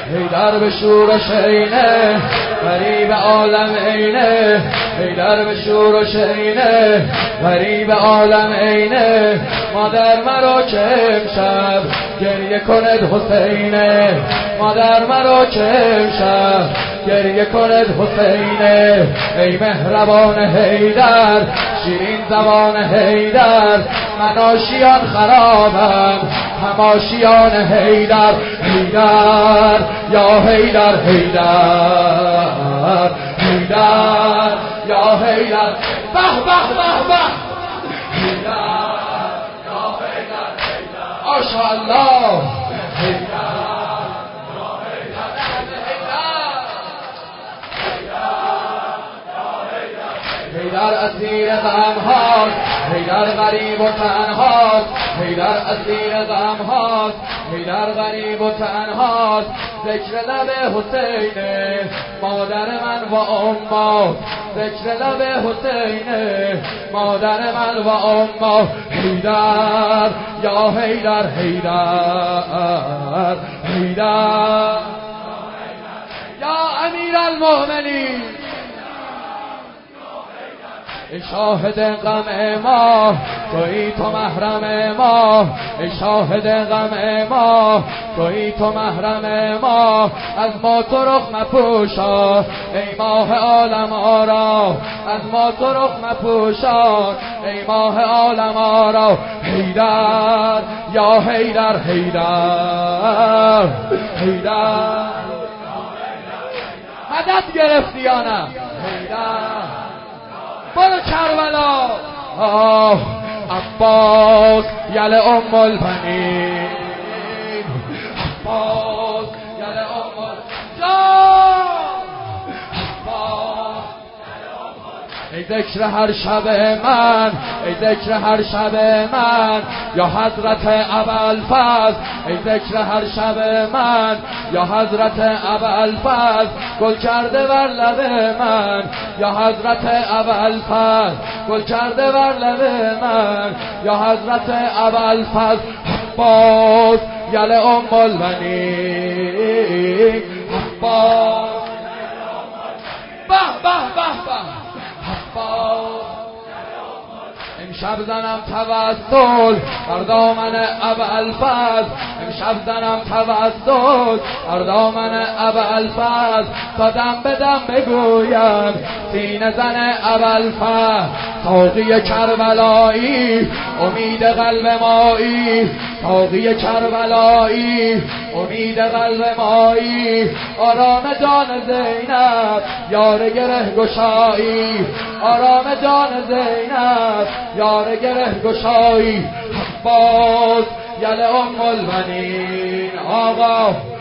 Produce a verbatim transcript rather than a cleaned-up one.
حیدر به شور و شینه غریب عالم اینه حیدر به شور و شینه غریب عالم اینه مادر مرا که امشب گریه کند حسینه مادر مرا که امشب گریه کند حسینه ای مهربان حیدر شیرین زبان حیدر من آشیان خرابم هماشیان حیدر حیدر یا حیدر حیدر حیدر یا حیدر به به به به حیدر یا حیدر حیدر ماشاءالله حیدر حیدر اسیر غم هاست حیدر غریب و تنهاست حیدر اسیر غم هاست حیدر غریب و تنهاست ذکر لب حسینه مادر من و امه ذکر لب حسینه مادر من و امه حیدر یا حیدر حیدر حیدر یا امیر المؤمنین ای شاهد غم ما تویی تو محرم ما ای شاهد غم ما تویی تو محرم ما از ما تو رخ مپوشان ای ماه عالم آرا از ما تو رخ مپوشان ای ماه عالم آرا حیدر یا حیدر حیدر حیدر مدد گرفتی یا نه حیدر برو کربلا آه عباس یل ام البنین عباس یل ام الجان عباس ای ذکر هر شب من ای ذکر هر شب من یا حضرت ابوالفضل ای ذکر هر شب من یا حضرت ابوالفضل گل کرده بر لب من یا حضرت ابوالفضل گل کرده بر لب من یا حضرت ابوالفضل عباس یل ام البنین عباس به به به به عباس امشب زنم توسل بر دامن ابوالفضل امشب زنم توسل بر دامن ابوالفضل تا دم به دم بگویم سینه زن ابوالفضل ساقی کربلایی امید قلب مایی ساقی کربلایی امید قلب مایی آرام جان زینب یار گره گشایی آرام جان زینب یار گره گشایی عباس یل ام البنین آقا